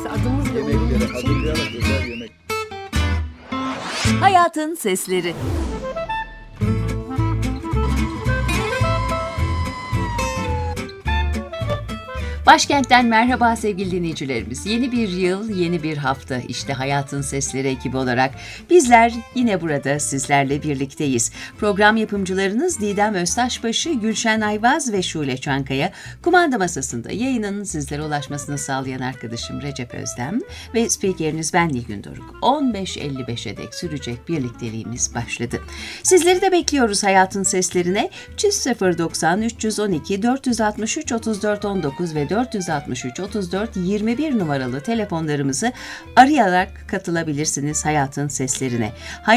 Mesela adımız bile Yemekleri uyumlu. hazırlayarak özel yemek. Hayatın Sesleri. Başkent'ten merhaba sevgili dinleyicilerimiz. Yeni bir yıl, yeni bir hafta. İşte Hayatın Sesleri ekibi olarak bizler yine burada sizlerle birlikteyiz. Program yapımcılarınız Didem Öztaşbaşı, Gülşen Ayvaz ve Şule Çankaya. Kumanda masasında yayının sizlere ulaşmasını sağlayan arkadaşım Recep Özdem ve spikeriniz ben Nilgün Doruk. 15.55'e dek sürecek birlikteliğimiz başladı. Sizleri de bekliyoruz Hayatın Seslerine. 090 312 463 34 19 ve 463 34 21 numaralı telefonlarımızı arayarak katılabilirsiniz Hayatın Seslerine.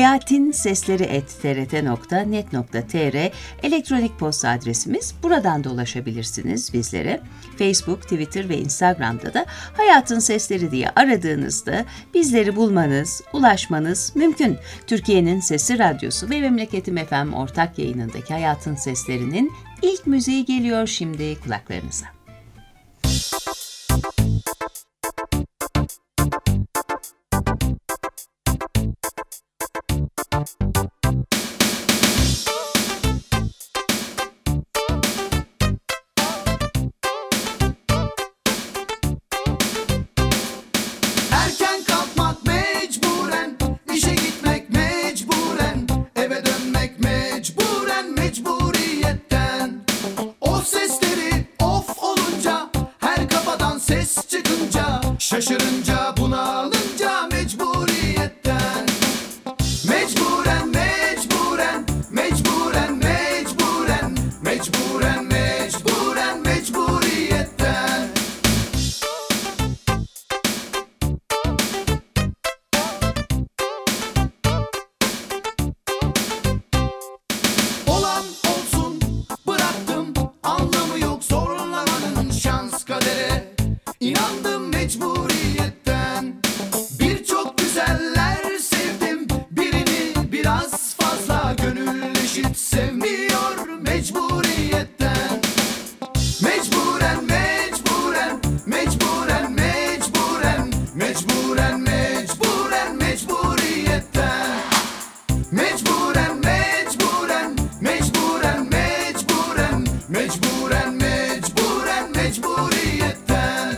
hayatinsesleri@trt.net.tr elektronik posta adresimiz. Buradan da ulaşabilirsiniz bizlere. Facebook, Twitter ve Instagram'da da Hayatın Sesleri diye aradığınızda bizleri bulmanız, ulaşmanız mümkün. Türkiye'nin Sesi Radyosu ve Memleketim FM ortak yayınındaki Hayatın Sesleri'nin ilk müziği geliyor şimdi kulaklarınıza. Erken kalkmak mecburen, işe gitmek mecburen, eve dönmek mecburen, mecburiyetten. O sesleri of olunca, her kafadan ses çıkınca, şaşırınca bunalınca mecburiyetten. Mecburen, mecburen, mecburen, mecburen, mecburen, mecburen, mecburiyetten. Olan olsun, bıraktım, anlamı yok zorlamanın şans kadere. İnandım mecburiyetten. Birçok güzeller sevdim, birini biraz fazla, gönül eşit sevmiyor mecburiyetten. Mecburen, mecburen, mecburen, mecburen, mecburen, mecburen, mecburiyetten. Mecburen, mecburen, mecburen, mecburen, mecburen, mecburen, mecburiyetten.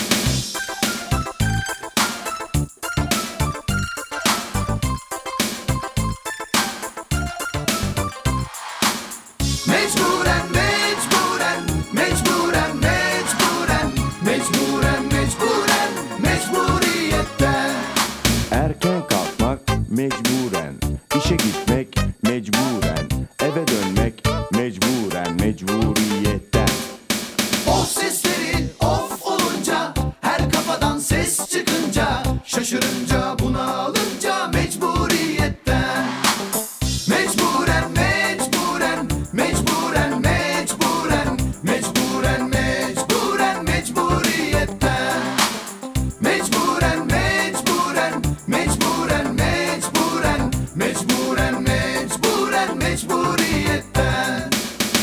Mecburen, mecburen, mecburen, mecburen, mecburen, mecburen, mecburiyetten. Erken kalkmak mecburen, işe gitmek mecburen, eve dönmek mecburen, mecburiyetten. O sesleri of olunca, her kafadan ses çıkınca, şaşırınca bunalınca mecburiyetten. Mecburen, mecburen, mecburen, mecburen, mecburen, mecburen, mecburiyetten. Mecburen, mecburen, mecburen, mecburen, mecburen, mecburen, mecburiyetten.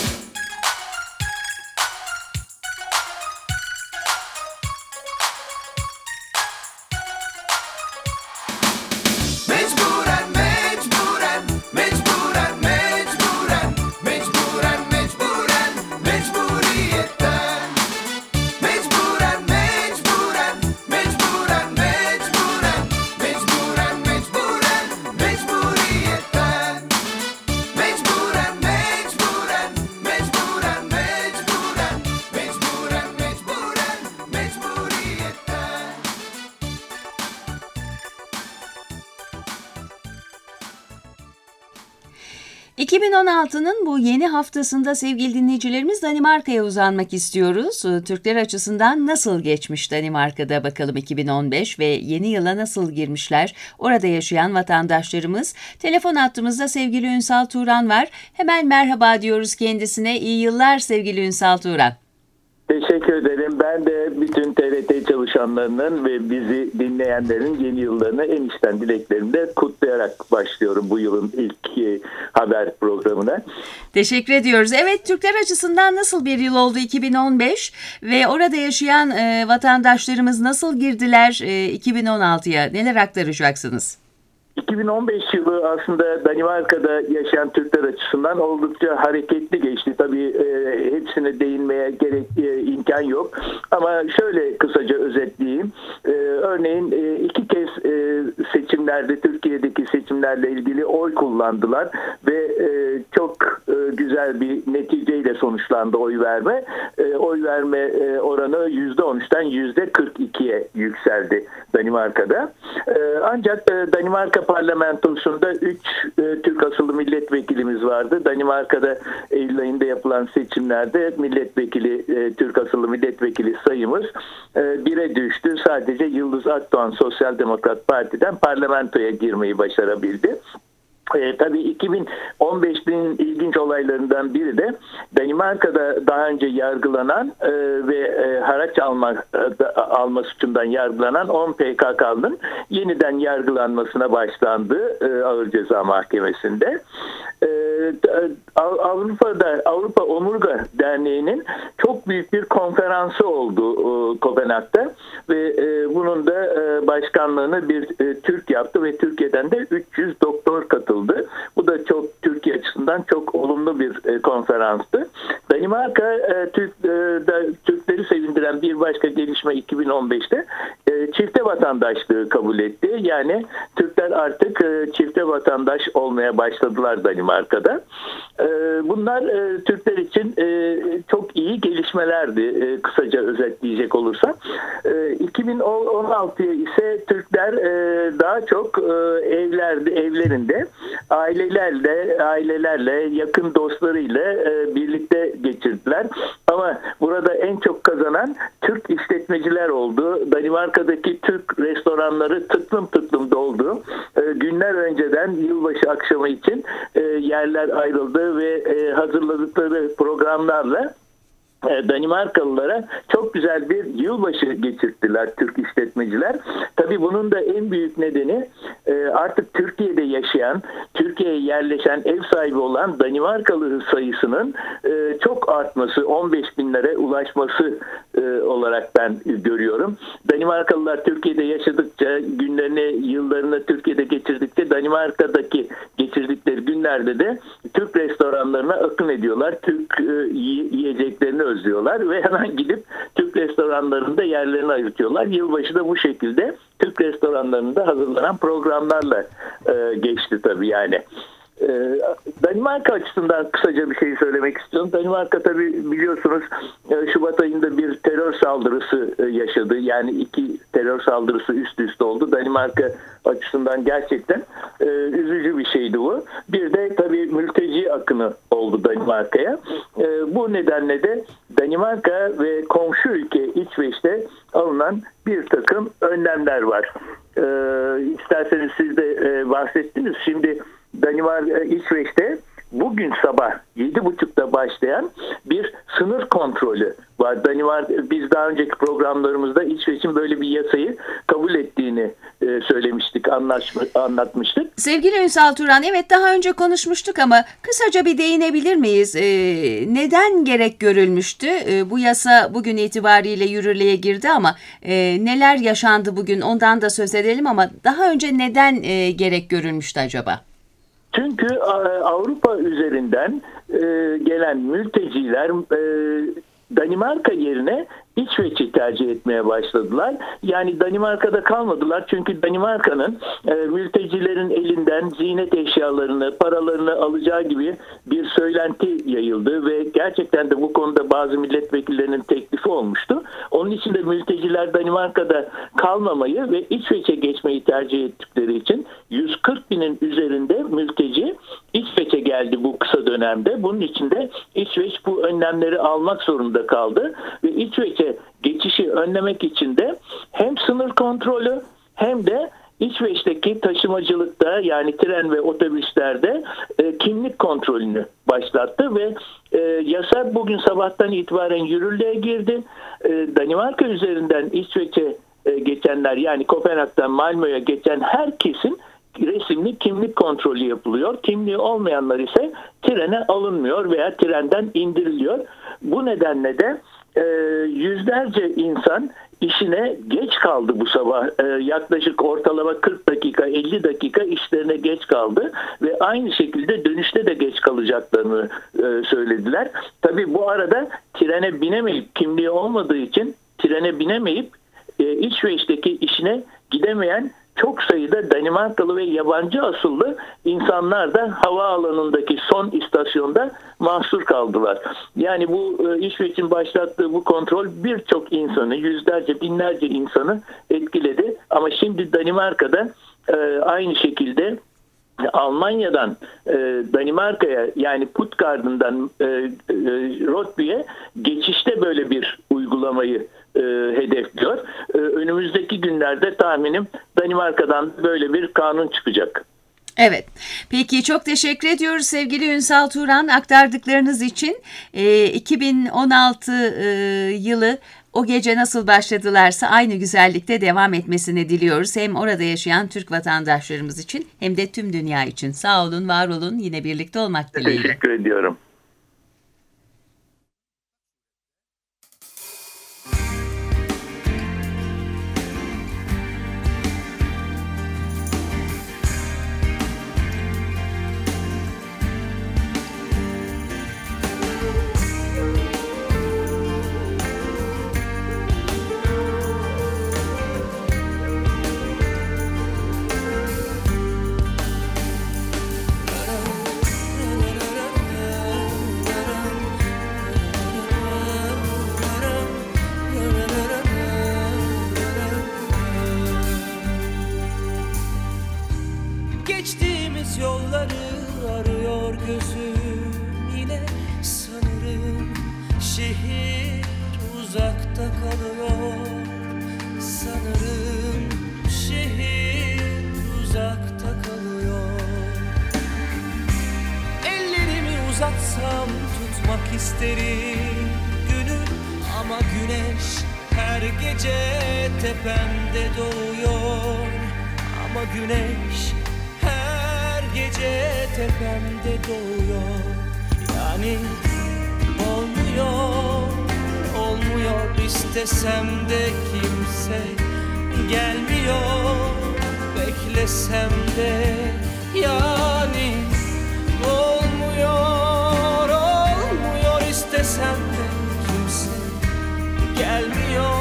2016'nın bu yeni haftasında sevgili dinleyicilerimiz Danimarka'ya uzanmak istiyoruz. Türkler açısından nasıl geçmiş Danimarka'da bakalım 2015 ve yeni yıla nasıl girmişler? Orada yaşayan vatandaşlarımız. Telefon hattımızda sevgili Ünsal Turan var. Hemen merhaba diyoruz kendisine. İyi yıllar sevgili Ünsal Turan. Teşekkür ederim. Ben de bütün TRT çalışanlarının ve bizi dinleyenlerin yeni yıllarını en içten dileklerimle kutlayarak başlıyorum bu yılın ilk haber programına. Teşekkür ediyoruz. Evet, Türkler açısından nasıl bir yıl oldu 2015 ve orada yaşayan vatandaşlarımız nasıl girdiler 2016'ya? Neler aktaracaksınız? 2015 yılı aslında Danimarka'da yaşayan Türkler açısından oldukça hareketli geçti. Tabii hepsine değinmeye imkan yok. Ama şöyle kısaca özetleyeyim. Örneğin 2 kez seçimlerde, Türkiye'deki seçimlerle ilgili oy kullandılar ve çok güzel bir neticeyle sonuçlandı oy verme. Oy verme oranı %13'ten %42'ye yükseldi Danimarka'da. Ancak Danimarka parlamentosunda 3 Türk asıllı milletvekilimiz vardı. Danimarka'da Eylül ayında yapılan seçimlerde Türk asıllı milletvekili sayımız 1'e düştü. Sadece Yıldız Akdoğan Sosyal Demokrat Parti'den parlamentoya girmeyi başarabildi. Tabii 2015'in ilginç olaylarından biri de Danimarka'da daha önce yargılanan ve haraç alma suçundan yargılanan 10 PKK'nın yeniden yargılanmasına başlandı Ağır Ceza Mahkemesi'nde. Avrupa Omurga Derneği'nin çok büyük bir konferansı oldu Kopenhag'da ve bunun da başkanlığını bir Türk yaptı ve Türkiye'den de 300 doktor katıldı. Bu da Türkiye açısından çok olumlu bir konferanstı. Danimarka Türkleri sevindiren bir başka gelişme 2015'te çifte vatandaşlığı kabul etti. Yani Türkler artık çifte vatandaş olmaya başladılar Danimarka'da. Bunlar Türkler için çok iyi gelişmelerdi kısaca özetleyecek olursam. 2016'ya ise Türkler daha çok evlerinde ailelerle yakın dostlarıyla birlikte geçirdiler. Ama burada en çok kazanan Türk işletmeciler oldu. Danimarka'daki Türk restoranları tıklım doldu. Günler önceden yılbaşı akşamı için yerler ayrıldı ve hazırladıkları programlarla Danimarkalılara çok güzel bir yılbaşı geçirttiler Türk işletmeciler. Tabii bunun da en büyük nedeni artık Türkiye'de yaşayan, Türkiye'ye yerleşen, ev sahibi olan Danimarkalı sayısının çok artması, 15 binlere ulaşması olarak ben görüyorum. Danimarkalılar Türkiye'de yaşadıkça, yıllarını Türkiye'de geçirdikçe Danimarka'daki geçirdikleri günlerde de Türk restoranlarına akın ediyorlar. Türk yiyeceklerini özlüyorlar ve hemen gidip Türk restoranlarında yerlerini ayırtıyorlar. Yılbaşı da bu şekilde Türk restoranlarında hazırlanan programlarla geçti tabii yani. Danimarka açısından kısaca bir şey söylemek istiyorum. Danimarka tabii biliyorsunuz Şubat ayında bir terör saldırısı yaşadı. Yani 2 terör saldırısı üst üste oldu. Danimarka açısından gerçekten üzücü bir şeydi bu. Bir de tabii mülteci akını oldu Danimarka'ya. Bu nedenle de Danimarka ve komşu ülke İsveç'te alınan bir takım önlemler var. İsterseniz siz de bahsettiniz. Şimdi İsveç'te bugün sabah 7.30'da başlayan bir sınır kontrolü var. Biz daha önceki programlarımızda İsveç'in böyle bir yasayı kabul ettiğini söylemiştik, anlatmıştık. Sevgili Ünsal Turan, evet daha önce konuşmuştuk ama kısaca bir değinebilir miyiz? Neden gerek görülmüştü? Bu yasa bugün itibariyle yürürlüğe girdi ama neler yaşandı bugün ondan da söz edelim ama daha önce neden gerek görülmüştü acaba? Çünkü Avrupa üzerinden gelen mülteciler Danimarka yerine İsveç'i tercih etmeye başladılar. Yani Danimarka'da kalmadılar çünkü Danimarka'nın mültecilerin elinden ziynet eşyalarını, paralarını alacağı gibi bir söylenti yayıldı ve gerçekten de bu konuda bazı milletvekillerinin teklifi olmuştu. Onun için de mülteciler Danimarka'da kalmamayı ve İsveç'e geçmeyi tercih ettikleri için 140 binin üzerinde mülteci İsveç'e geldi bu kısa dönemde. Bunun için de İsveç bu önlemleri almak zorunda kaldı ve İsveç'e geçişi önlemek için de hem sınır kontrolü hem de İsveç'teki taşımacılıkta yani tren ve otobüslerde kimlik kontrolünü başlattı ve yasa bugün sabahtan itibaren yürürlüğe girdi. Danimarka üzerinden İsveç'e geçenler, yani Kopenhag'dan Malmö'ye geçen herkesin resimli kimlik kontrolü yapılıyor. Kimliği olmayanlar ise trene alınmıyor veya trenden indiriliyor. Bu nedenle de yüzlerce insan işine geç kaldı bu sabah. Yaklaşık ortalama 40 dakika, 50 dakika işlerine geç kaldı ve aynı şekilde dönüşte de geç kalacaklarını söylediler. Tabii bu arada trene binemeyip, kimliği olmadığı için trene binemeyip İsveç'teki işine gidemeyen çok sayıda Danimarkalı ve yabancı asıllı insanlar da havaalanındaki son istasyonda mahsur kaldılar. Yani bu İsveç'in başlattığı bu kontrol birçok insanı, yüzlerce, binlerce insanı etkiledi. Ama şimdi Danimarka'da aynı şekilde Almanya'dan Danimarka'ya, yani Puttgarden'dan Rotby'ye geçişte böyle bir uygulamayı hedefliyor. Önümüzdeki günlerde tahminim Danimarka'dan böyle bir kanun çıkacak. Evet. Peki çok teşekkür ediyoruz sevgili Ünsal Turan aktardıklarınız için. 2016 yılı o gece nasıl başladılarsa aynı güzellikte devam etmesini diliyoruz. Hem orada yaşayan Türk vatandaşlarımız için hem de tüm dünya için. Sağ olun, var olun. Yine birlikte olmak dileğiyle. Teşekkür ediyorum. Geçtiğimiz yolları arıyor gözüm yine, sanırım şehir uzakta kalıyor. Sanırım şehir uzakta kalıyor. Ellerimi uzatsam tutmak isterim günü, ama güneş her gece tepemde doğuyor. Ama güneş gece tepemde doğuyor. Yani olmuyor istesem de kimse gelmiyor. Beklesem de yani olmuyor istesem de kimse gelmiyor.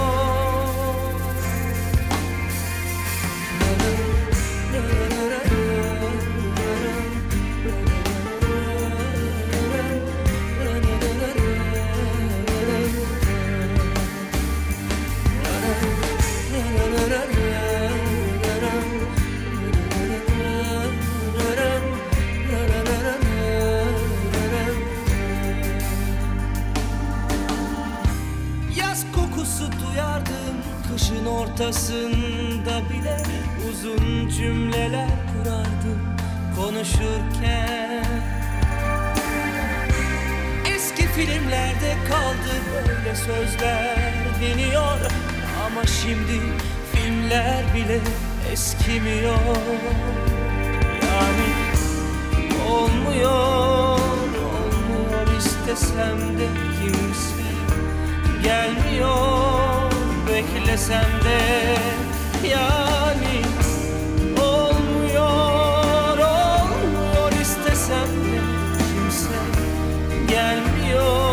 Kışın ortasında bile uzun cümleler kurardım konuşurken. Eski filmlerde kaldı böyle sözler deniyor, ama şimdi filmler bile eskimiyor. Yani olmuyor istesem de kimse gelmiyor. Beklesem de yani olmuyor istesem de kimse gelmiyor.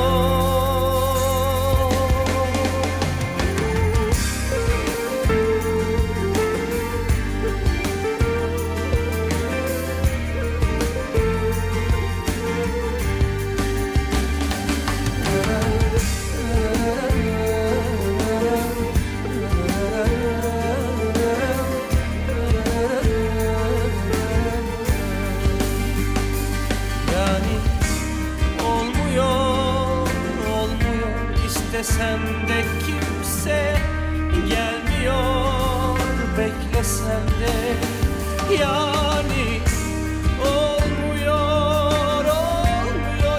İstesem de kimse gelmiyor. Beklesem de yani olmuyor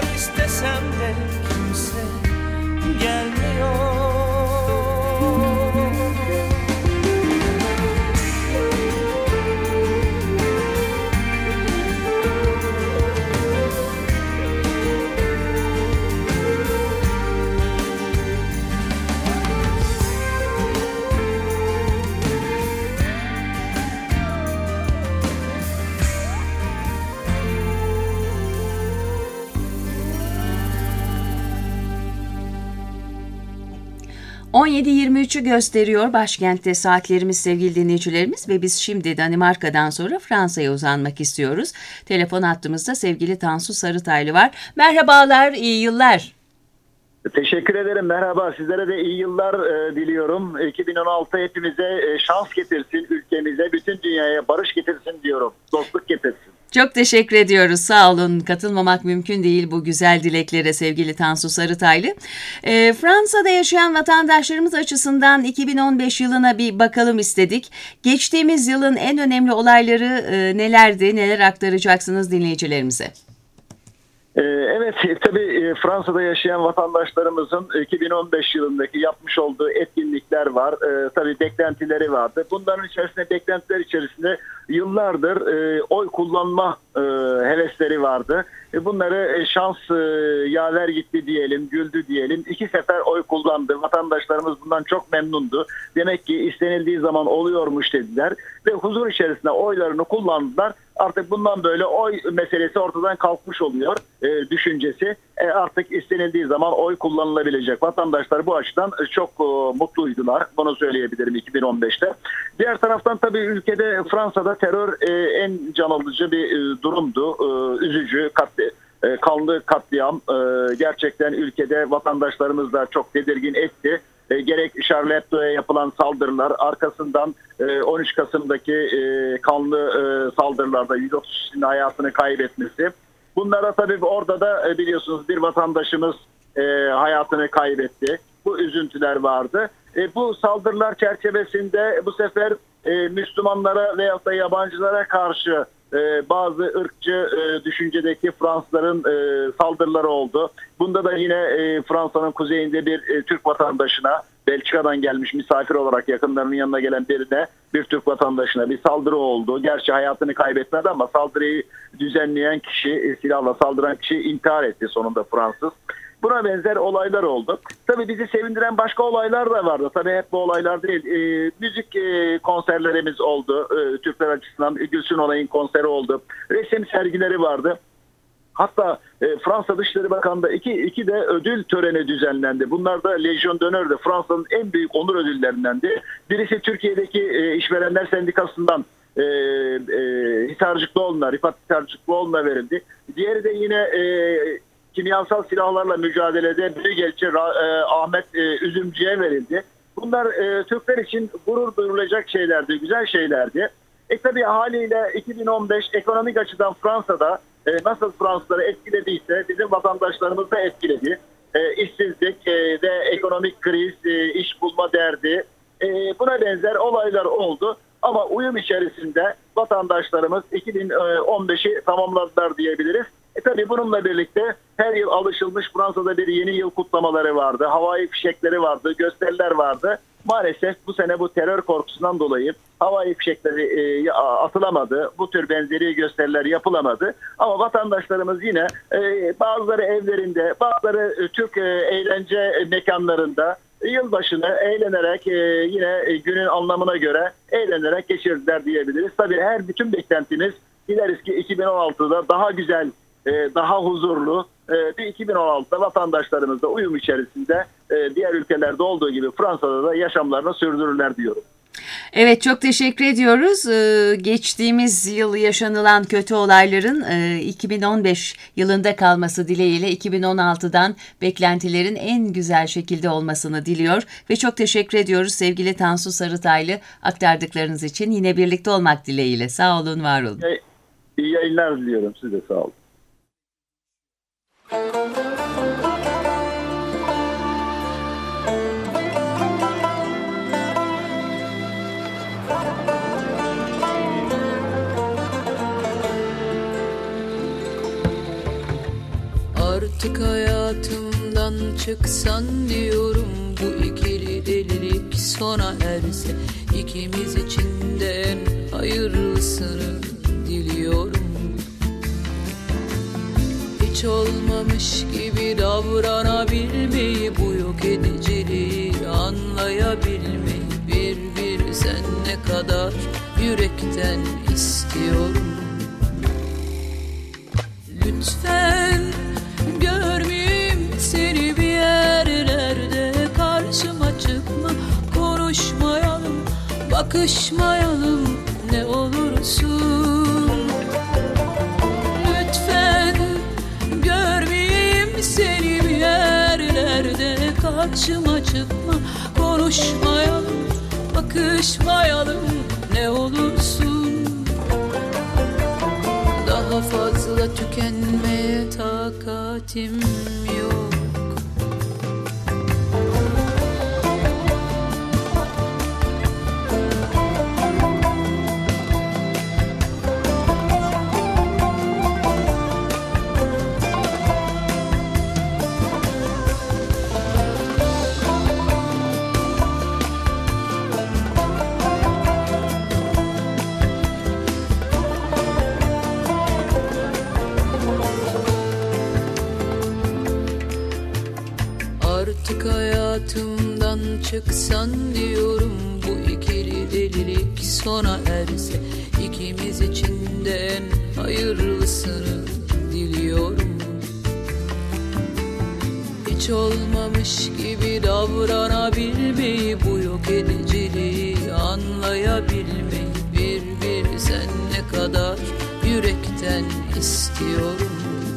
17.23'ü gösteriyor başkentte saatlerimiz sevgili dinleyicilerimiz ve biz şimdi Danimarka'dan sonra Fransa'ya uzanmak istiyoruz. Telefon hattımızda sevgili Tansu Sarıtaylı var. Merhabalar, iyi yıllar. Teşekkür ederim. Merhaba. Sizlere de iyi yıllar diliyorum. 2016 hepimize şans getirsin, ülkemize, bütün dünyaya barış getirsin diyorum. Dostluk getirsin. Çok teşekkür ediyoruz. Sağ olun. Katılmamak mümkün değil bu güzel dileklere sevgili Tansu Sarıtaylı. Fransa'da yaşayan vatandaşlarımız açısından 2015 yılına bir bakalım istedik. Geçtiğimiz yılın en önemli olayları nelerdi? Neler aktaracaksınız dinleyicilerimize? Evet, tabii Fransa'da yaşayan vatandaşlarımızın 2015 yılındaki yapmış olduğu etkinlikler var. Tabii beklentileri vardı. Bunların beklentiler içerisinde yıllardır oy kullanma hevesleri vardı. Bunları şans yaver gitti diyelim, güldü diyelim. 2 sefer oy kullandı. Vatandaşlarımız bundan çok memnundu. Demek ki istenildiği zaman oluyormuş dediler. Ve huzur içerisinde oylarını kullandılar. Artık bundan böyle oy meselesi ortadan kalkmış oluyor düşüncesi. Artık istenildiği zaman oy kullanılabilecek. Vatandaşlar bu açıdan çok mutluydular. Bunu söyleyebilirim 2015'te. Diğer taraftan tabii ülkede Fransa'da terör en can alıcı bir durumdu. Üzücü, kanlı katliam gerçekten ülkede vatandaşlarımız da çok tedirgin etti. Gerek Charlie Hebdo'ya yapılan saldırılar, arkasından 13 Kasım'daki kanlı saldırılarda 130 kişinin hayatını kaybetmesi. Bunlara tabii orada da biliyorsunuz bir vatandaşımız hayatını kaybetti. Bu üzüntüler vardı. Bu saldırılar çerçevesinde bu sefer Müslümanlara veyahut da yabancılara karşı bazı ırkçı düşüncedeki Fransızların saldırıları oldu. Bunda da yine Fransa'nın kuzeyinde bir Türk vatandaşına, Belçika'dan gelmiş misafir olarak yakınlarının yanına gelen birine, bir Türk vatandaşına bir saldırı oldu. Gerçi hayatını kaybetmedi ama saldırıyı düzenleyen kişi, silahla saldıran kişi intihar etti sonunda Fransız. Buna benzer olaylar oldu. Tabii bizi sevindiren başka olaylar da vardı. Tabii hep bu olaylar değil. Müzik konserlerimiz oldu. Türkler açısından Gülsün Olay'ın konseri oldu. Resim sergileri vardı. Hatta Fransa Dışişleri Bakanı'nda iki de ödül töreni düzenlendi. Bunlar da Legion d'Honneur, Fransa'nın en büyük onur ödüllerindendi. Birisi Türkiye'deki işverenler sendikasından Rifat Hisarcıklıoğlu'na verildi. Diğeri de yine kimyasal silahlarla mücadelede Büyükelçi Ahmet Üzümcü'ye verildi. Bunlar Türkler için gurur duyulacak şeylerdi, güzel şeylerdi. Tabii haliyle 2015 ekonomik açıdan Fransa'da nasıl Fransızları etkilediyse bizim vatandaşlarımız da etkiledi. İşsizlik ve ekonomik kriz, iş bulma derdi, buna benzer olaylar oldu. Ama uyum içerisinde vatandaşlarımız 2015'i tamamladılar diyebiliriz. Tabii bununla birlikte her yıl alışılmış Fransa'da bir yeni yıl kutlamaları vardı. Havai fişekleri vardı, gösteriler vardı. Maalesef bu sene bu terör korkusundan dolayı havai fişekleri atılamadı. Bu tür benzeri gösteriler yapılamadı. Ama vatandaşlarımız yine bazıları evlerinde, bazıları Türk eğlence mekanlarında yılbaşını eğlenerek yine günün anlamına göre eğlenerek geçirdiler diyebiliriz. Tabii bütün beklentimiz dileriz ki 2016'da daha güzel, daha huzurlu bir 2016'da vatandaşlarımızla uyum içerisinde diğer ülkelerde olduğu gibi Fransa'da da yaşamlarını sürdürürler diyorum. Evet, çok teşekkür ediyoruz. Geçtiğimiz yıl yaşanılan kötü olayların 2015 yılında kalması dileğiyle 2016'dan beklentilerin en güzel şekilde olmasını diliyor ve çok teşekkür ediyoruz sevgili Tansu Sarıtaylı aktardıklarınız için. Yine birlikte olmak dileğiyle. Sağ olun, var olun. İyi yayınlar diliyorum. Siz de sağ olun. Artık hayatımdan çıksan diyorum, bu ikili delilik sona erse, ikimiz için de en hayırlısını diliyorum. Hiç olmamış gibi davranabilmeyi, bu yok ediciliği anlayabilmeyi, bir sen ne kadar yürekten istiyorum. Lütfen görmeyeyim seni bir yerlerde, karşıma çık bakışmayalım ne olursun. Lütfen görmeyeyim seni bir yerlerde, karşıma çıkma, konuşmayalım, bakışmayalım ne olursun. Daha fazla tükenmeye takatim yok. Artık hayatımdan çıksan diyorum, bu ikili delilik sona erse, ikimiz için de en hayırlısını diliyorum. Hiç olmamış gibi davranabilmeyi, bu yok ediciliği anlayabilmeyi, bir sen ne kadar yürekten istiyorum.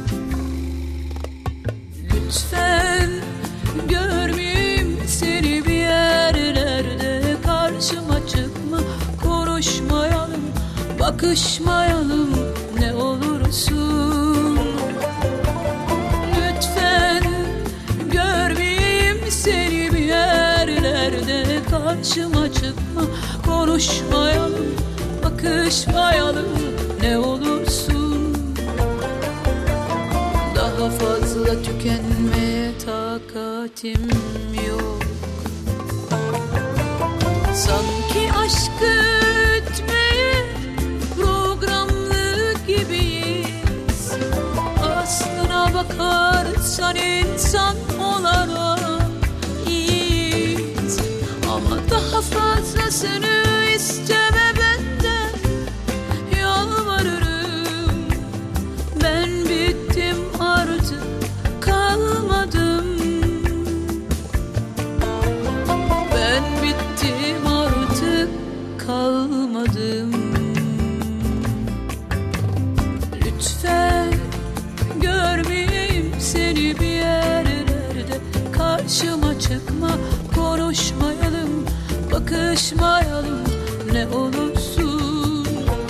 Lütfen görmeyeyim seni bir yerlerde, karşıma çıkma, konuşmayalım, bakışmayalım ne olursun. Lütfen görmeyeyim seni bir yerlerde, karşıma çıkma, konuşmayalım, bakışmayalım ne olursun. Daha fazla tükenmeye takatim yok. Sanki aşkı ötmeye programlı gibiyiz. Aslına bakarsan insan olarak iyiyiz, ama daha fazlasını isteme benden, yalvarırım. Ben bittim artık, kalmadım. Ben bittim artık, kalmadım. Lütfen görmeyeyim seni bir yerlerde, karşıma çıkma, konuşmayalım, bakışmayalım ne olursun.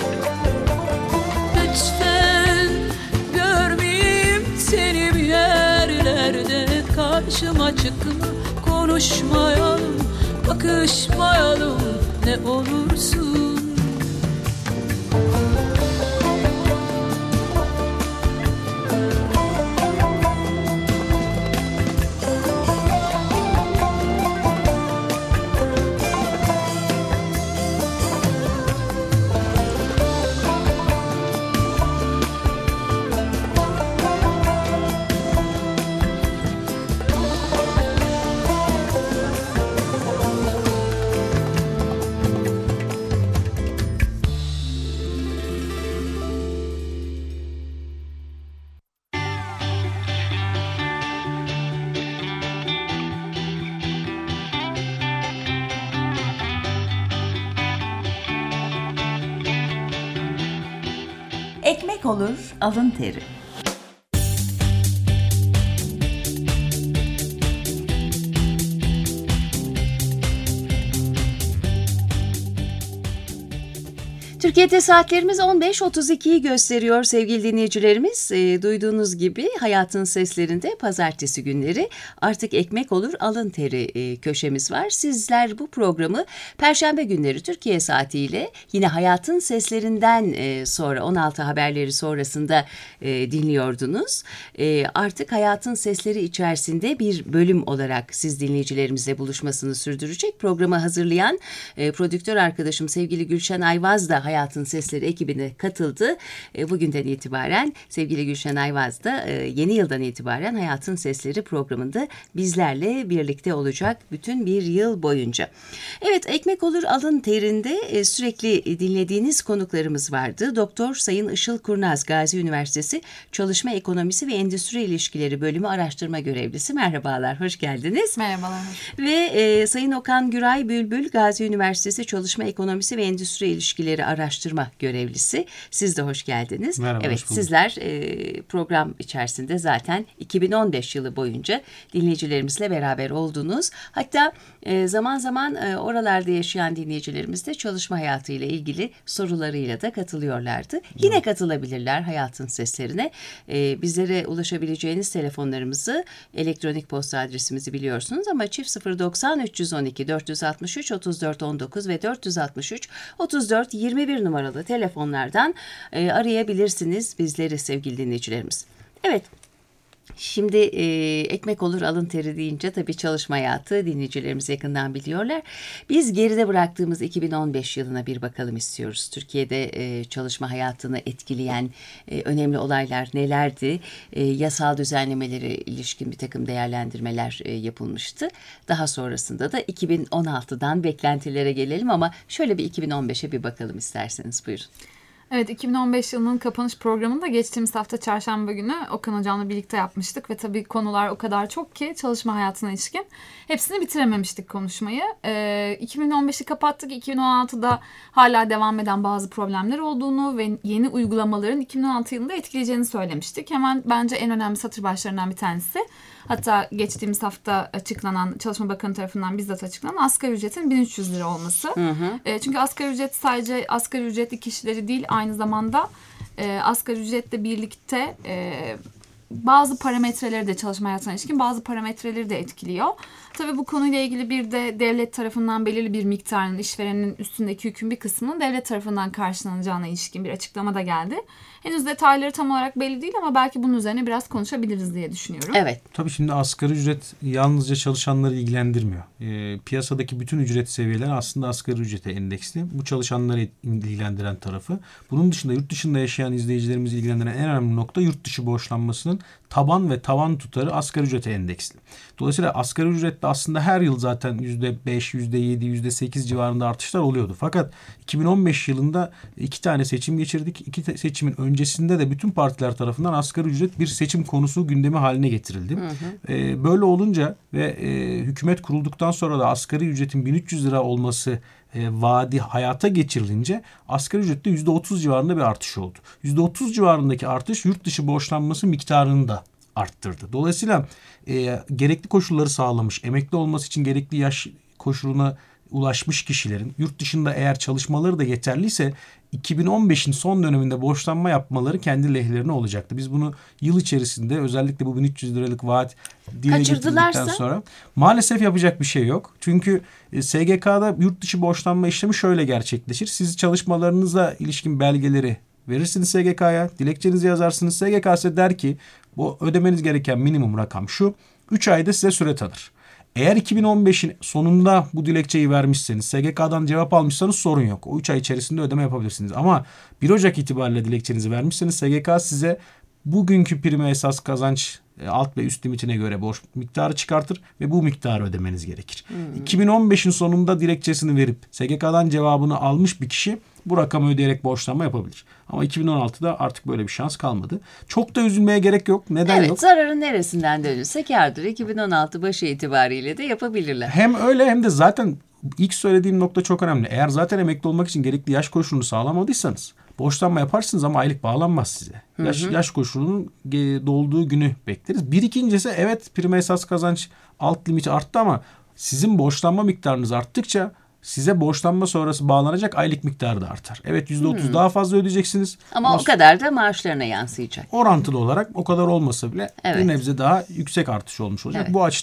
Lütfen görmeyeyim seni bir yerlerde, karşıma çıkma, konuşmayalım, bakışmayalım ne olursun. Ekmek olur, alın teri. Türkiye'de saatlerimiz 15.32'yi gösteriyor sevgili dinleyicilerimiz. Duyduğunuz gibi Hayatın Seslerinde pazartesi günleri Artık Ekmek Olur Alın Teri köşemiz var. Sizler bu programı Perşembe günleri Türkiye saatiyle yine Hayatın Seslerinden sonra 16 haberleri sonrasında dinliyordunuz. Artık Hayatın Sesleri içerisinde bir bölüm olarak siz dinleyicilerimizle buluşmasını sürdürecek. Programı hazırlayan prodüktör arkadaşım sevgili Gülşen Ayvaz da Hayatın Hayatın Sesleri ekibine katıldı. Bugünden itibaren sevgili Gülşen Ayvaz da yeni yıldan itibaren Hayatın Sesleri programında bizlerle birlikte olacak bütün bir yıl boyunca. Evet, Ekmek Olur Alın Terinde sürekli dinlediğiniz konuklarımız vardı. Doktor Sayın Işıl Kurnaz, Gazi Üniversitesi Çalışma Ekonomisi ve Endüstri İlişkileri Bölümü Araştırma Görevlisi. Merhabalar, hoş geldiniz. Merhabalar. Ve Sayın Okan Güray Bülbül, Gazi Üniversitesi Çalışma Ekonomisi ve Endüstri İlişkileri Araştırma Görevlisi. Siz de hoş geldiniz. Merhaba, evet, sizler program içerisinde zaten 2015 yılı boyunca dinleyicilerimizle beraber oldunuz. Hatta zaman zaman oralarda yaşayan dinleyicilerimiz de çalışma hayatıyla ilgili sorularıyla da katılıyorlardı. Yine katılabilirler Hayatın Seslerine. Bizlere ulaşabileceğiniz telefonlarımızı, elektronik posta adresimizi biliyorsunuz ama çift 090 312 463 34 19 ve 463 34 21 numaralı telefonlardan arayabilirsiniz bizleri sevgili dinleyicilerimiz. Evet. Şimdi ekmek olur alın teri deyince tabii çalışma hayatı dinleyicilerimiz yakından biliyorlar. Biz geride bıraktığımız 2015 yılına bir bakalım istiyoruz. Türkiye'de çalışma hayatını etkileyen önemli olaylar nelerdi? Yasal düzenlemelere ilişkin bir takım değerlendirmeler yapılmıştı. Daha sonrasında da 2016'dan beklentilere gelelim ama şöyle bir 2015'e bir bakalım isterseniz, buyurun. Evet, 2015 yılının kapanış programını da geçtiğimiz hafta çarşamba günü Okan Hocam'la birlikte yapmıştık ve tabii konular o kadar çok ki çalışma hayatına ilişkin. Hepsini bitirememiştik konuşmayı. 2015'i kapattık. 2016'da hala devam eden bazı problemler olduğunu ve yeni uygulamaların 2016 yılında etkileyeceğini söylemiştik. Hemen bence en önemli satır başlarından bir tanesi. Hatta geçtiğimiz hafta açıklanan, Çalışma Bakanı tarafından bizzat açıklanan asgari ücretin 1300 lira olması. Çünkü asgari ücret sadece asgari ücretli kişileri değil, aynı zamanda asgari ücretle birlikte bazı parametreleri de, çalışma hayatına ilişkin bazı parametreleri de etkiliyor. Tabii bu konuyla ilgili bir de devlet tarafından belirli bir miktarın, işverenin üstündeki yükün bir kısmının devlet tarafından karşılanacağına ilişkin bir açıklama da geldi. Henüz detayları tam olarak belli değil ama belki bunun üzerine biraz konuşabiliriz diye düşünüyorum. Evet. Tabii şimdi asgari ücret yalnızca çalışanları ilgilendirmiyor. Piyasadaki bütün ücret seviyeleri aslında asgari ücrete endeksli. Bu çalışanları ilgilendiren tarafı. Bunun dışında yurt dışında yaşayan izleyicilerimizi ilgilendiren en önemli nokta yurt dışı borçlanmasının taban ve tavan tutarı asgari ücrete endeksli. Dolayısıyla asgari ücrette aslında her yıl zaten %5, %7, %8 civarında artışlar oluyordu. Fakat 2015 yılında 2 tane seçim geçirdik. 2 seçimin öncesinde de bütün partiler tarafından asgari ücret bir seçim konusu gündemi haline getirildi. Böyle olunca ve hükümet kurulduktan sonra da asgari ücretin 1300 lira olması vaadi hayata geçirilince asgari ücrette %30 civarında bir artış oldu. %30 civarındaki artış yurt dışı borçlanması miktarını da arttırdı. Dolayısıyla gerekli koşulları sağlamış, emekli olması için gerekli yaş koşuluna ulaşmış kişilerin yurt dışında eğer çalışmaları da yeterliyse 2015'in son döneminde borçlanma yapmaları kendi lehlerine olacaktı. Biz bunu yıl içerisinde özellikle bu 1300 liralık vaat dile getirdikten sonra maalesef yapacak bir şey yok. Çünkü SGK'da yurt dışı borçlanma işlemi şöyle gerçekleşir. Siz çalışmalarınıza ilişkin belgeleri verirsiniz SGK'ya, dilekçenizi yazarsınız. SGK size der ki bu ödemeniz gereken minimum rakam şu. 3 ayda size süre tanır. Eğer 2015'in sonunda bu dilekçeyi vermişseniz, SGK'dan cevap almışsanız sorun yok. O 3 ay içerisinde ödeme yapabilirsiniz. Ama 1 Ocak itibariyle dilekçenizi vermişseniz SGK size bugünkü prime esas kazanç alt ve üst limitine göre borç miktarı çıkartır ve bu miktarı ödemeniz gerekir. 2015'in sonunda dilekçesini verip SGK'dan cevabını almış bir kişi bu rakamı ödeyerek borçlanma yapabilir. Ama 2016'da artık böyle bir şans kalmadı. Çok da üzülmeye gerek yok. Neden yok? Evet, zararın neresinden dönülse kârdır. 2016 başı itibariyle de yapabilirler. Hem öyle hem de zaten ilk söylediğim nokta çok önemli. Eğer zaten emekli olmak için gerekli yaş koşulunu sağlamadıysanız borçlanma yaparsınız ama aylık bağlanmaz size. Yaş koşulunun dolduğu günü bekleriz. Bir ikincisi evet prime esas kazanç alt limiti arttı ama sizin borçlanma miktarınız arttıkça size borçlanma sonrası bağlanacak aylık miktarı da artar. Evet %30 daha fazla ödeyeceksiniz. Ama o kadar da maaşlarına yansıyacak. Orantılı olarak o kadar olmasa bile bir nebze daha yüksek artış olmuş olacak. Evet. Bu açıdan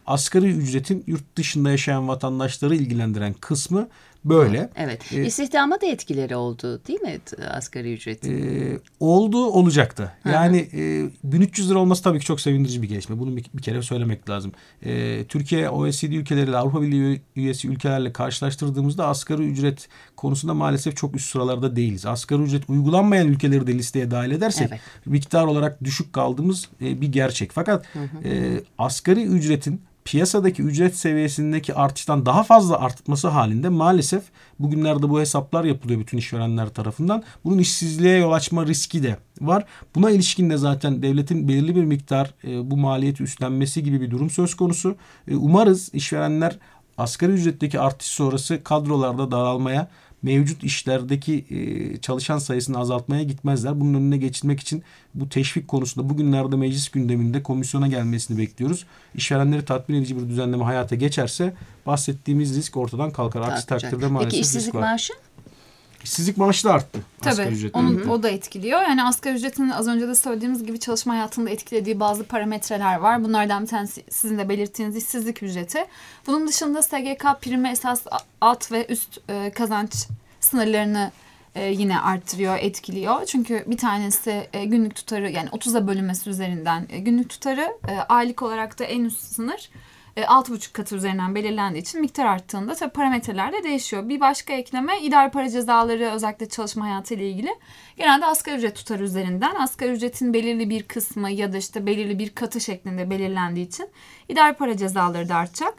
asgari ücretin yurt dışında yaşayan vatandaşları ilgilendiren kısmı böyle. Evet. İstihdama da etkileri oldu değil mi asgari ücretin? Oldu, olacaktı. Yani 1300 lira olması tabii ki çok sevindirici bir gelişme. Bunu bir kere söylemek lazım. Türkiye OECD ülkeleriyle, Avrupa Birliği üyesi ülkelerle karşılaştırdığımızda asgari ücret konusunda maalesef çok üst sıralarda değiliz. Asgari ücret uygulanmayan ülkeleri de listeye dahil edersek miktar olarak düşük kaldığımız bir gerçek. Fakat asgari ücretin piyasadaki ücret seviyesindeki artıştan daha fazla artması halinde maalesef bugünlerde bu hesaplar yapılıyor bütün işverenler tarafından. Bunun işsizliğe yol açma riski de var. Buna ilişkin de zaten devletin belirli bir miktar bu maliyeti üstlenmesi gibi bir durum söz konusu. Umarız işverenler asgari ücretteki artış sonrası kadrolarda daralmaya, mevcut işlerdeki çalışan sayısını azaltmaya gitmezler. Bunun önüne geçilmek için bu teşvik konusunda bugünlerde meclis gündeminde komisyona gelmesini bekliyoruz. İşverenleri tatmin edici bir düzenleme hayata geçerse bahsettiğimiz risk ortadan kalkar. Aksi takdirde maalesef Peki işsizlik maaşı? İşsizlik maaşı da arttı. Tabii o da etkiliyor. Yani asgari ücretin az önce de söylediğimiz gibi çalışma hayatında etkilediği bazı parametreler var. Bunlardan bir tanesi sizin de belirttiğiniz işsizlik ücreti. Bunun dışında SGK primi esas alt ve üst kazanç sınırlarını yine arttırıyor, etkiliyor. Çünkü bir tanesi günlük tutarı, yani 30'a bölünmesi üzerinden günlük tutarı, aylık olarak da en üst sınır 6,5 katı üzerinden belirlendiği için miktar arttığında tabii parametreler de değişiyor. Bir başka ekleme idari para cezaları, özellikle çalışma hayatı ile ilgili genelde asgari ücret tutarı üzerinden, asgari ücretin belirli bir kısmı ya da işte belirli bir katı şeklinde belirlendiği için idari para cezaları da artacak.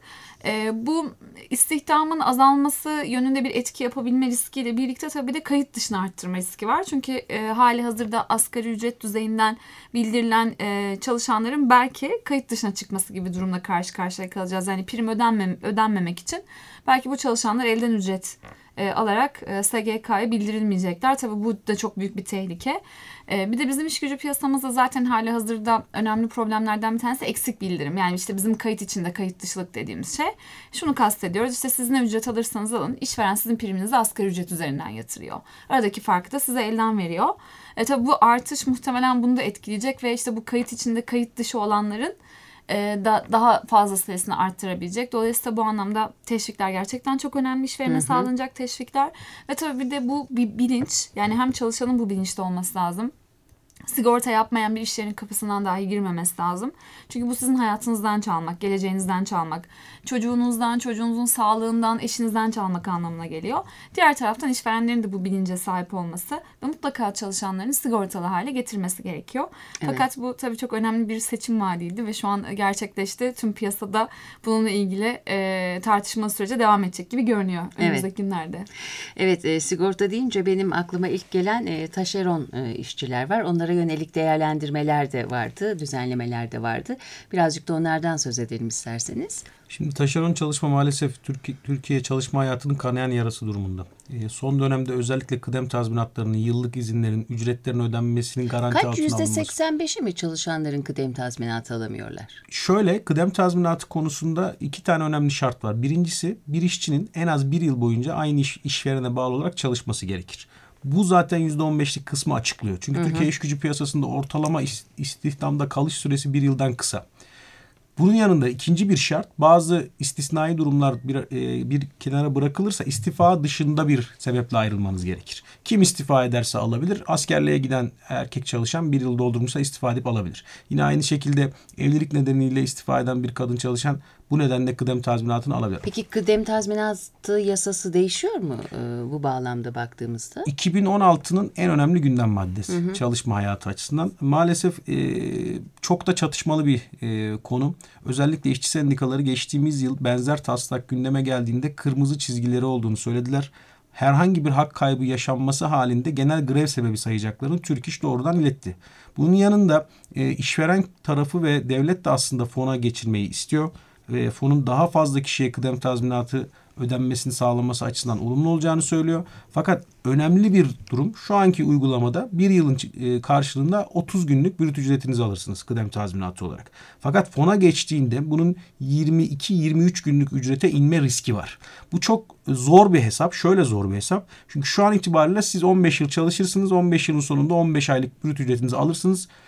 Bu istihdamın azalması yönünde bir etki yapabilme riskiyle birlikte tabii de kayıt dışına arttırma riski var. Çünkü hali hazırda asgari ücret düzeyinden bildirilen çalışanların belki kayıt dışına çıkması gibi durumla karşı karşıya kalacağız. Yani prim ödenmemek için belki bu çalışanlar elden ücret alarak SGK'ya bildirilmeyecekler. Tabii bu da çok büyük bir tehlike. Bir de bizim iş gücü piyasamızda zaten hali hazırda önemli problemlerden bir tanesi eksik bildirim. Yani işte bizim kayıt içinde kayıt dışılık dediğimiz şey. Şunu kastediyoruz, işte siz ne ücret alırsanız alın, işveren sizin priminizi asgari ücret üzerinden yatırıyor. Aradaki farkı da size elden veriyor. Tabii bu artış muhtemelen bunu da etkileyecek ve işte bu kayıt içinde kayıt dışı olanların daha fazla sayısını arttırabilecek. Dolayısıyla bu anlamda teşvikler gerçekten çok önemli. İşverene sağlanacak teşvikler. Ve tabii bir de bu bir bilinç. Yani hem çalışanın bu bilinçte olması lazım. Sigorta yapmayan bir iş yerinin kapısından dahi girmemesi lazım. Çünkü bu sizin hayatınızdan çalmak, geleceğinizden çalmak, çocuğunuzdan, çocuğunuzun sağlığından, eşinizden çalmak anlamına geliyor. Diğer taraftan işverenlerin de bu bilince sahip olması ve mutlaka çalışanların sigortalı hale getirmesi gerekiyor. Evet. Fakat bu tabii çok önemli bir seçim vaadiydi ve şu an gerçekleşti. Tüm piyasada bununla ilgili tartışma süreci devam edecek gibi görünüyor önümüzdeki günlerde. Evet, sigorta deyince benim aklıma ilk gelen taşeron işçiler var. Onlara yönelik değerlendirmeler de vardı, düzenlemeler de vardı. Birazcık da onlardan söz edelim isterseniz. Şimdi taşeron çalışma maalesef Türkiye çalışma hayatının kanayan yarası durumunda. Son dönemde özellikle kıdem tazminatlarının, yıllık izinlerin, ücretlerin ödenmesinin garanti altına alınması. Kaç %85'i mi çalışanların kıdem tazminatı alamıyorlar? Şöyle, kıdem tazminatı konusunda 2 tane önemli şart var. Birincisi, bir işçinin en az 1 yıl boyunca aynı işverene bağlı olarak çalışması gerekir. Bu zaten %15'lik kısmı açıklıyor. Çünkü Türkiye iş gücü piyasasında ortalama istihdamda kalış süresi 1 yıldan kısa. Bunun yanında ikinci bir şart, bazı istisnai durumlar bir kenara bırakılırsa istifa dışında bir sebeple ayrılmanız gerekir. Kim istifa ederse alabilir. Askerliğe giden erkek çalışan 1 yıl doldurmuşsa istifa edip alabilir. Yine aynı şekilde evlilik nedeniyle istifa eden bir kadın çalışan bu nedenle kıdem tazminatını alabilir. Peki kıdem tazminatı yasası değişiyor mu bu bağlamda baktığımızda? 2016'nın en önemli gündem maddesi çalışma hayatı açısından. Maalesef çok da çatışmalı bir konu. Özellikle işçi sendikaları geçtiğimiz yıl benzer taslak gündeme geldiğinde kırmızı çizgileri olduğunu söylediler. Herhangi bir hak kaybı yaşanması halinde genel grev sebebi sayacaklarını Türk İş doğrudan iletti. Bunun yanında işveren tarafı ve devlet de aslında fona geçirmeyi istiyor. Ve fonun daha fazla kişiye kıdem tazminatı ödenmesini sağlaması açısından olumlu olacağını söylüyor. Fakat önemli bir durum, şu anki uygulamada 1 yılın karşılığında 30 günlük brüt ücretinizi alırsınız kıdem tazminatı olarak. Fakat fona geçtiğinde bunun 22-23 günlük ücrete inme riski var. Bu çok zor bir hesap. Şöyle zor bir hesap. Çünkü şu an itibariyle siz 15 yıl çalışırsınız. 15 yılın sonunda 15 aylık brüt ücretinizi alırsınız.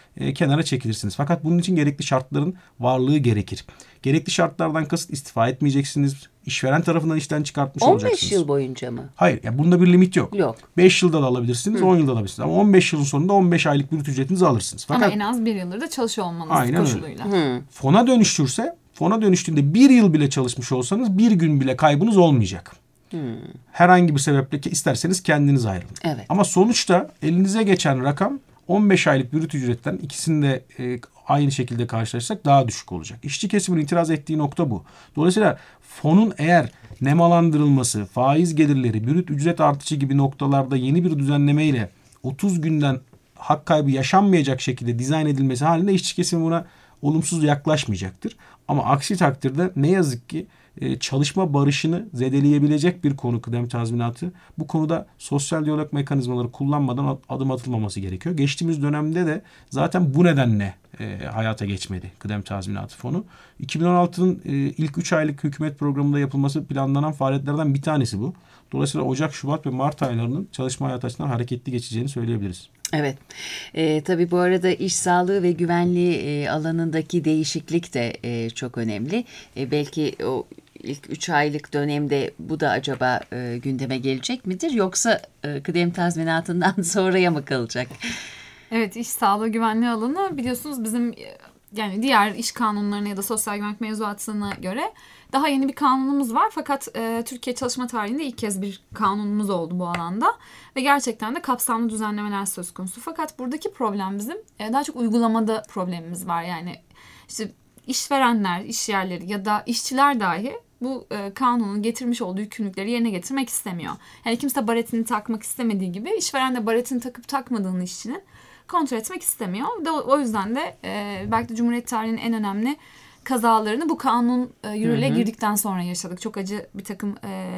kenara çekilirsiniz. Fakat bunun için gerekli şartların varlığı gerekir. Gerekli şartlardan kasıt istifa etmeyeceksiniz. İşveren tarafından işten çıkartmış 15 olacaksınız. 15 yıl boyunca mı? Hayır. Yani bunda bir limit yok. Yok. 5 yılda da alabilirsiniz, 10 yılda da alabilirsiniz. Ama 15 yılın sonunda 15 aylık brüt ücretinizi alırsınız. Fakat, ama en az 1 yıldır da çalışıyor olmanız koşuluyla. Fona dönüştüğünde 1 yıl bile çalışmış olsanız bir gün bile kaybınız olmayacak. Herhangi bir sebeple isterseniz kendiniz ayrılın. Evet. Ama sonuçta elinize geçen rakam 15 aylık brüt ücretten ikisini de aynı şekilde karşılaştırsak daha düşük olacak. İşçi kesiminin itiraz ettiği nokta bu. Dolayısıyla fonun eğer nemalandırılması, faiz gelirleri, brüt ücret artışı gibi noktalarda yeni bir düzenlemeyle 30 günden hak kaybı yaşanmayacak şekilde dizayn edilmesi halinde işçi kesimi buna olumsuz yaklaşmayacaktır. Ama aksi takdirde ne yazık ki çalışma barışını zedeleyebilecek bir konu kıdem tazminatı. Bu konuda sosyal diyalog mekanizmaları kullanmadan adım atılmaması gerekiyor. Geçtiğimiz dönemde de zaten bu nedenle hayata geçmedi kıdem tazminatı fonu. 2016'nın ilk 3 aylık hükümet programında yapılması planlanan faaliyetlerden bir tanesi bu. Dolayısıyla Ocak, Şubat ve Mart aylarının çalışma hayatı açısından hareketli geçeceğini söyleyebiliriz. Evet. Tabii bu arada iş sağlığı ve güvenliği alanındaki değişiklik de çok önemli. Belki o ilk 3 aylık dönemde bu da acaba gündeme gelecek midir? Yoksa kıdem tazminatından sonraya mı kalacak? Evet, iş sağlığı güvenliği alanı biliyorsunuz bizim yani diğer iş kanunlarına ya da sosyal güvenlik mevzuatına göre daha yeni bir kanunumuz var. Fakat Türkiye çalışma tarihinde ilk kez bir kanunumuz oldu bu alanda. Ve gerçekten de kapsamlı düzenlemeler söz konusu. Fakat buradaki problem bizim daha çok uygulamada problemimiz var. Yani işte işverenler, iş yerleri ya da işçiler dahi bu kanunun getirmiş olduğu yükümlülükleri yerine getirmek istemiyor. Yani kimse baretini takmak istemediği gibi işveren de baretini takıp takmadığını işçinin kontrol etmek istemiyor. O yüzden de belki de Cumhuriyet tarihinin en önemli kazalarını bu kanun yürürlüğe girdikten sonra yaşadık. Çok acı bir takım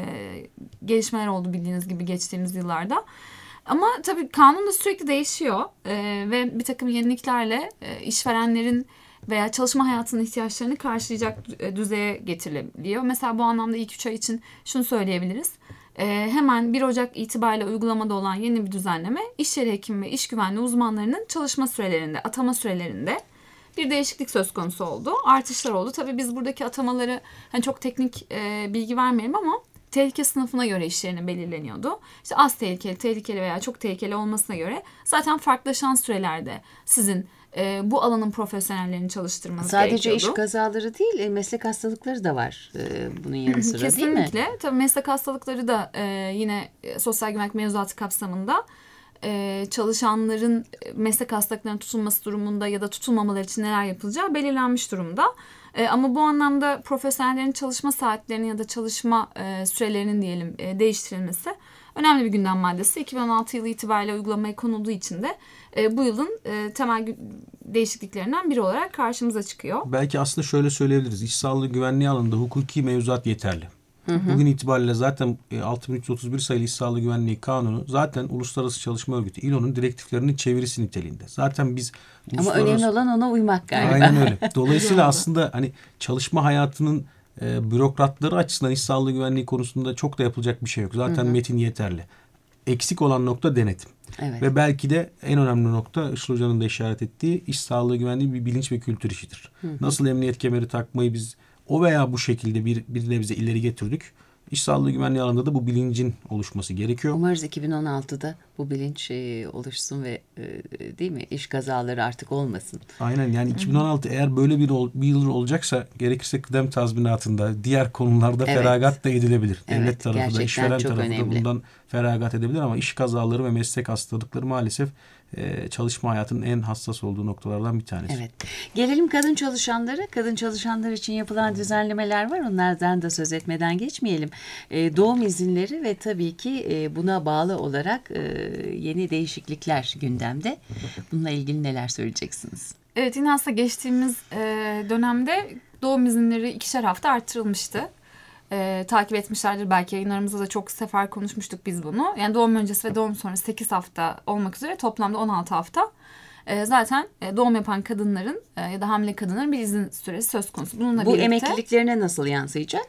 gelişmeler oldu bildiğiniz gibi geçtiğimiz yıllarda. Ama tabii kanun da sürekli değişiyor ve bir takım yeniliklerle işverenlerin veya çalışma hayatının ihtiyaçlarını karşılayacak düzeye getirilebiliyor. Mesela bu anlamda ilk 3 ay için şunu söyleyebiliriz. Hemen 1 Ocak itibariyle uygulamada olan yeni bir düzenleme iş yeri hekimi ve iş güvenliği uzmanlarının çalışma sürelerinde, atama sürelerinde bir değişiklik söz konusu oldu. Artışlar oldu. Tabii biz buradaki atamaları hani çok teknik bilgi vermeyelim ama tehlike sınıfına göre iş yerine belirleniyordu. İşte az tehlikeli, tehlikeli veya çok tehlikeli olmasına göre zaten farklılaşan sürelerde sizin bu alanın profesyonellerini çalıştırmanız gerekiyordu. Sadece iş kazaları değil, meslek hastalıkları da var bunun yanı sıra değil mi? Kesinlikle. Tabii meslek hastalıkları da yine sosyal güvenlik mevzuatı kapsamında çalışanların meslek hastalıklarına tutulması durumunda ya da tutulmamaları için neler yapılacağı belirlenmiş durumda. Ama bu anlamda profesyonellerin çalışma saatlerinin ya da çalışma sürelerinin diyelim değiştirilmesi önemli bir gündem maddesi. 2016 yılı itibariyle uygulamaya konulduğu için de bu yılın temel değişikliklerinden biri olarak karşımıza çıkıyor. Belki aslında şöyle söyleyebiliriz. İş sağlığı güvenliği alanında hukuki mevzuat yeterli. Bugün itibariyle zaten 6331 sayılı İş Sağlığı Güvenliği Kanunu zaten Uluslararası Çalışma Örgütü ILO'nun direktiflerinin çevirisi niteliğinde. Zaten biz ama önemli olan ona uymak galiba. Aynen öyle. Dolayısıyla aslında hani çalışma hayatının bürokratları açısından iş sağlığı güvenliği konusunda çok da yapılacak bir şey yok. Zaten metin yeterli. Eksik olan nokta denetim. Evet. Ve belki de en önemli nokta Işıl Hoca'nın da işaret ettiği iş sağlığı güvenliği bir bilinç ve kültür işidir. Nasıl emniyet kemeri takmayı biz o veya bu şekilde bir nebze ileri getirdik. İş sağlığı güvenliği alanında da bu bilincin oluşması gerekiyor. Umarız 2016'da bu bilinç oluşsun ve değil mi iş kazaları artık olmasın. Aynen yani 2016 eğer böyle bir yıl olacaksa gerekirse kıdem tazminatında diğer konularda feragat da edilebilir. Evet, devlet tarafı da işveren tarafı da bundan feragat edebilir ama iş kazaları ve meslek hastalıkları maalesef çalışma hayatının en hassas olduğu noktalardan bir tanesi. Evet. Gelelim kadın çalışanlara. Kadın çalışanlar için yapılan düzenlemeler var. Onlardan da söz etmeden geçmeyelim. Doğum izinleri ve tabii ki buna bağlı olarak yeni değişiklikler gündemde. Bununla ilgili neler söyleyeceksiniz? Evet, yine aslında geçtiğimiz dönemde doğum izinleri 2'şer hafta artırılmıştı. Takip etmişlerdir belki, yayınlarımızda da çok sefer konuşmuştuk biz bunu. Yani doğum öncesi ve doğum sonrası 8 hafta olmak üzere toplamda 16 hafta. Zaten doğum yapan kadınların ya da hamile kadınların bir izin süresi söz konusu. Bununla bu birlikte, emekliliklerine nasıl yansıyacak?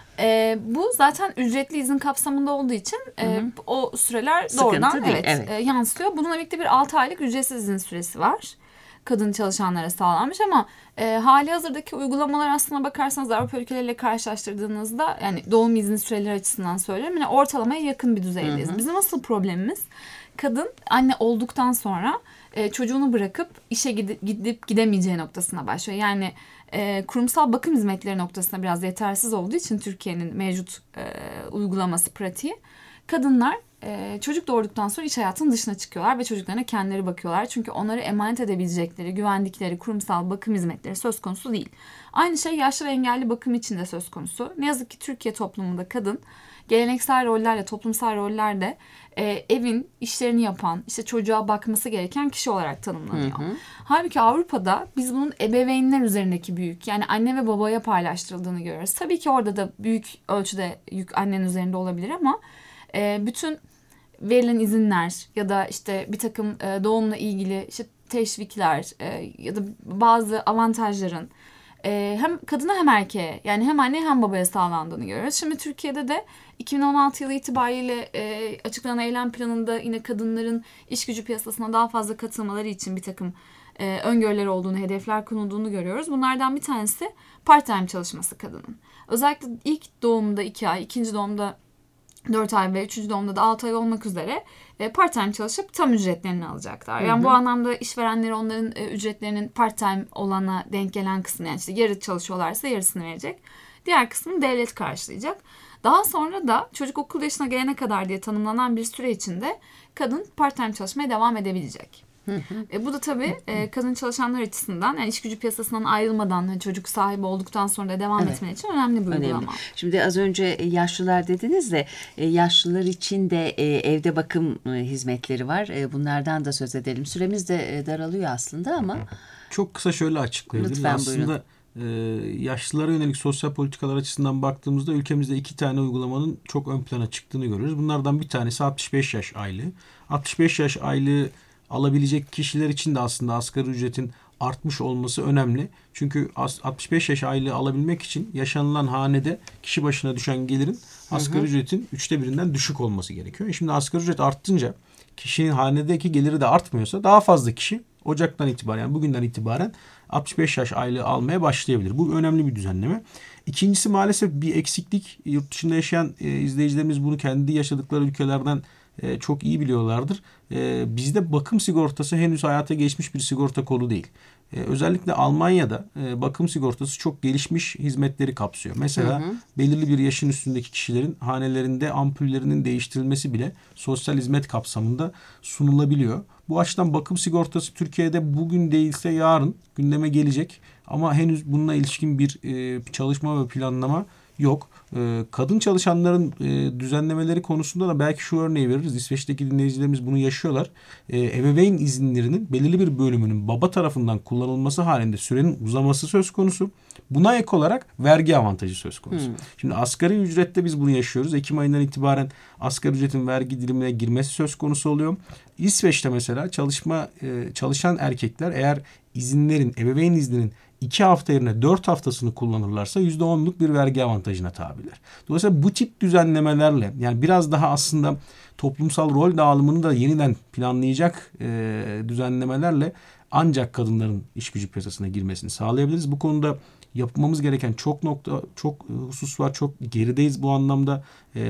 Bu zaten ücretli izin kapsamında olduğu için o süreler sıkıntı doğrudan değil, evet. Yansıyor. Bununla birlikte bir 6 aylık ücretsiz izin süresi var. kadın çalışanlara sağlanmış ama hali hazırdaki uygulamalar aslına bakarsanız Avrupa ülkeleriyle karşılaştırdığınızda yani doğum izni süreleri açısından söylüyorum. Yani ortalamaya yakın bir düzeydeyiz. Bizim asıl problemimiz kadın anne olduktan sonra çocuğunu bırakıp işe gidip gidemeyeceği noktasına başlıyor. Yani kurumsal bakım hizmetleri noktasında biraz yetersiz olduğu için Türkiye'nin mevcut uygulaması pratiği kadınlar çocuk doğurduktan sonra iş hayatının dışına çıkıyorlar ve çocuklarına kendileri bakıyorlar. Çünkü onları emanet edebilecekleri, güvendikleri kurumsal bakım hizmetleri söz konusu değil. Aynı şey yaşlı ve engelli bakım için de söz konusu. Ne yazık ki Türkiye toplumunda kadın geleneksel rollerle, toplumsal rollerde evin işlerini yapan, işte çocuğa bakması gereken kişi olarak tanımlanıyor. Halbuki Avrupa'da biz bunun ebeveynler üzerindeki büyük, yani anne ve babaya paylaştırıldığını görüyoruz. Tabii ki orada da büyük ölçüde yük annenin üzerinde olabilir ama bütün verilen izinler ya da işte bir takım doğumla ilgili işte teşvikler ya da bazı avantajların hem kadına hem erkeğe, yani hem anne hem babaya sağlandığını görüyoruz. Şimdi Türkiye'de de 2016 yılı itibariyle açıklanan eylem planında yine kadınların iş gücü piyasasına daha fazla katılmaları için bir takım öngörüler olduğunu, hedefler konulduğunu görüyoruz. Bunlardan bir tanesi part-time çalışması kadının. Özellikle ilk doğumda 2 ay, ikinci doğumda 4 ay ve 3. doğumda da 6 ay olmak üzere part-time çalışıp tam ücretlerini alacaklar. Yani bu anlamda işverenleri onların ücretlerinin part-time olana denk gelen kısmını, yani işte yarı çalışıyorlarsa yarısını verecek. Diğer kısmını devlet karşılayacak. Daha sonra da çocuk okul yaşına gelene kadar diye tanımlanan bir süre içinde kadın part-time çalışmaya devam edebilecek. Bu da tabii kadın çalışanlar açısından, yani iş gücü piyasasından ayrılmadan, hani çocuk sahibi olduktan sonra da devam etmen için önemli bir uygulama. Şimdi az önce yaşlılar dediniz de yaşlılar için de evde bakım hizmetleri var. Bunlardan da söz edelim. Süremiz de daralıyor aslında ama. Çok kısa şöyle açıklayabiliriz. Lütfen, aslında yaşlılara yönelik sosyal politikalar açısından baktığımızda ülkemizde 2 tane uygulamanın çok ön plana çıktığını görüyoruz. Bunlardan bir tanesi 65 yaş aylığı. 65 yaş aylığı alabilecek kişiler için de aslında asgari ücretin artmış olması önemli. Çünkü 65 yaş aylığı alabilmek için yaşanılan hanede kişi başına düşen gelirin asgari ücretin 1/3'ünden düşük olması gerekiyor. Şimdi asgari ücret arttınca kişinin hanedeki geliri de artmıyorsa daha fazla kişi Ocak'tan itibaren, yani bugünden itibaren 65 yaş aylığı almaya başlayabilir. Bu önemli bir düzenleme. İkincisi maalesef bir eksiklik. Yurt dışında yaşayan izleyicilerimiz bunu kendi yaşadıkları ülkelerden çok iyi biliyorlardır. Bizde bakım sigortası henüz hayata geçmiş bir sigorta kolu değil. Özellikle Almanya'da bakım sigortası çok gelişmiş hizmetleri kapsıyor. Mesela belirli bir yaşın üstündeki kişilerin hanelerinde ampullerinin değiştirilmesi bile sosyal hizmet kapsamında sunulabiliyor. Bu açıdan bakım sigortası Türkiye'de bugün değilse yarın gündeme gelecek. Ama henüz bununla ilişkin bir çalışma ve planlama yok. Kadın çalışanların düzenlemeleri konusunda da belki şu örneği veririz. İsveç'teki dinleyicilerimiz bunu yaşıyorlar. Ebeveyn izinlerinin belirli bir bölümünün baba tarafından kullanılması halinde sürenin uzaması söz konusu. Buna ek olarak vergi avantajı söz konusu. Şimdi asgari ücrette biz bunu yaşıyoruz. Ekim ayından itibaren asgari ücretin vergi dilimine girmesi söz konusu oluyor. İsveç'te mesela çalışan erkekler eğer ebeveyn izninin 2 hafta yerine 4 haftasını kullanırlarsa %10'luk bir vergi avantajına tabiler. Dolayısıyla bu tip düzenlemelerle, yani biraz daha aslında toplumsal rol dağılımını da yeniden planlayacak düzenlemelerle ancak kadınların iş gücü piyasasına girmesini sağlayabiliriz. Bu konuda yapmamız gereken çok husus var. Çok gerideyiz bu anlamda.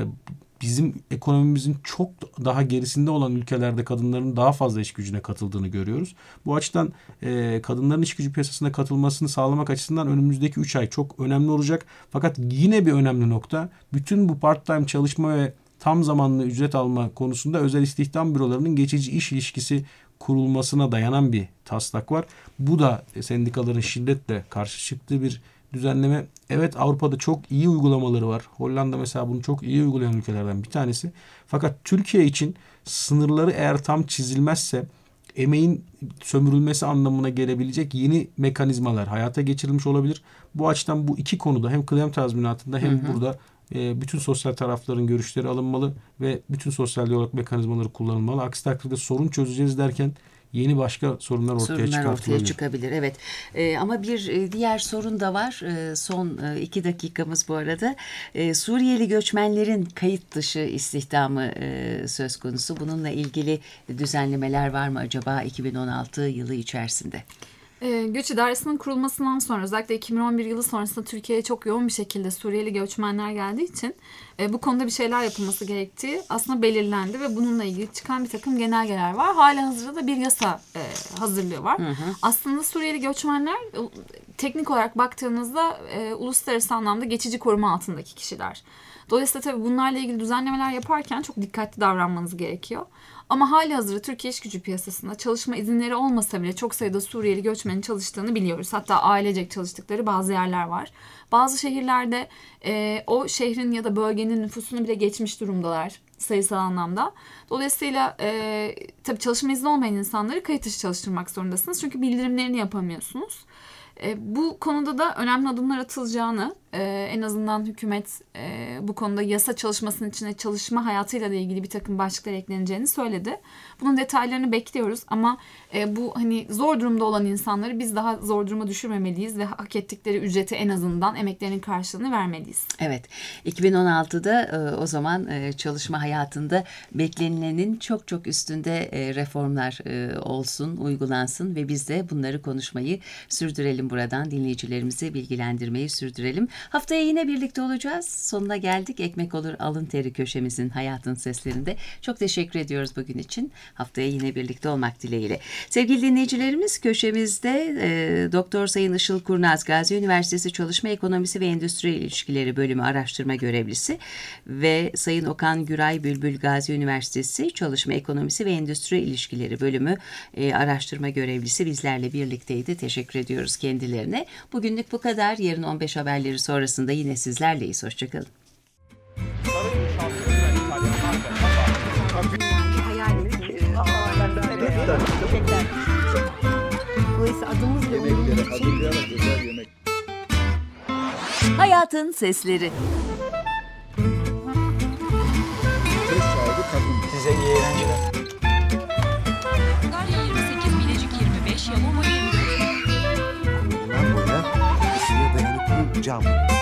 Bizim ekonomimizin çok daha gerisinde olan ülkelerde kadınların daha fazla iş gücüne katıldığını görüyoruz. Bu açıdan kadınların iş gücü piyasasına katılmasını sağlamak açısından önümüzdeki 3 ay çok önemli olacak. Fakat yine bir önemli nokta, bütün bu part-time çalışma ve tam zamanlı ücret alma konusunda özel istihdam bürolarının geçici iş ilişkisi kurulmasına dayanan bir taslak var. Bu da sendikaların şiddetle karşı çıktığı bir düzenleme. Evet, Avrupa'da çok iyi uygulamaları var. Hollanda mesela bunu çok iyi uygulayan ülkelerden bir tanesi. Fakat Türkiye için sınırları eğer tam çizilmezse emeğin sömürülmesi anlamına gelebilecek yeni mekanizmalar hayata geçirilmiş olabilir. Bu açıdan bu iki konuda hem kıdem tazminatında hem burada bütün sosyal tarafların görüşleri alınmalı ve bütün sosyal diyalog mekanizmaları kullanılmalı. Aksi takdirde sorun çözeceğiz derken yeni başka sorunlar ortaya çıkabilir. Evet. Ama bir diğer sorun da var. Son 2 dakikamız bu arada. Suriyeli göçmenlerin kayıt dışı istihdamı söz konusu. Bununla ilgili düzenlemeler var mı acaba 2016 yılı içerisinde? Göç İdaresi'nin kurulmasından sonra özellikle 2011 yılı sonrasında Türkiye'ye çok yoğun bir şekilde Suriyeli göçmenler geldiği için bu konuda bir şeyler yapılması gerektiği aslında belirlendi ve bununla ilgili çıkan bir takım genelgeler var. Halihazırda da bir yasa hazırlığı var. Hı hı. Aslında Suriyeli göçmenler teknik olarak baktığınızda uluslararası anlamda geçici koruma altındaki kişiler. Dolayısıyla tabii bunlarla ilgili düzenlemeler yaparken çok dikkatli davranmanız gerekiyor. Ama halihazırda Türkiye iş gücü piyasasında çalışma izinleri olmasa bile çok sayıda Suriyeli göçmenin çalıştığını biliyoruz. Hatta ailecek çalıştıkları bazı yerler var. Bazı şehirlerde o şehrin ya da bölgenin nüfusunu bile geçmiş durumdalar sayısal anlamda. Dolayısıyla tabii çalışma izni olmayan insanları kayıt dışı çalıştırmak zorundasınız. Çünkü bildirimlerini yapamıyorsunuz. Bu konuda da önemli adımlar atılacağını, en azından hükümet bu konuda yasa çalışmasının içine çalışma hayatıyla da ilgili bir takım başlıklar ekleneceğini söyledi. Bunun detaylarını bekliyoruz ama bu hani zor durumda olan insanları biz daha zor duruma düşürmemeliyiz ve hak ettikleri ücreti en azından emeklerinin karşılığını vermeliyiz. Evet, 2016'da o zaman çalışma hayatında beklenilenin çok çok üstünde reformlar olsun, uygulansın ve biz de bunları konuşmayı sürdürelim buradan. Dinleyicilerimizi bilgilendirmeyi sürdürelim. Haftaya yine birlikte olacağız. Sonuna geldik. Ekmek olur alın teri köşemizin Hayatın Seslerinde. Çok teşekkür ediyoruz bugün için. Haftaya yine birlikte olmak dileğiyle. Sevgili dinleyicilerimiz, köşemizde Doktor Sayın Işıl Kurnaz, Gazi Üniversitesi Çalışma Ekonomisi ve Endüstri İlişkileri Bölümü Araştırma Görevlisi ve Sayın Okan Güray Bülbül, Gazi Üniversitesi Çalışma Ekonomisi ve Endüstri İlişkileri Bölümü Araştırma Görevlisi bizlerle birlikteydi. Teşekkür ediyoruz kendilerine. Bugünlük bu kadar. Yarın 15 haberleri sonrasında yine sizlerleyiz. Hoşçakalın. Hayatın Sesleri. Size iyi eğlenceler. Galya 28, Bilecik 25, Yalova 24. Bundan boya ısıya dayanıklı cam.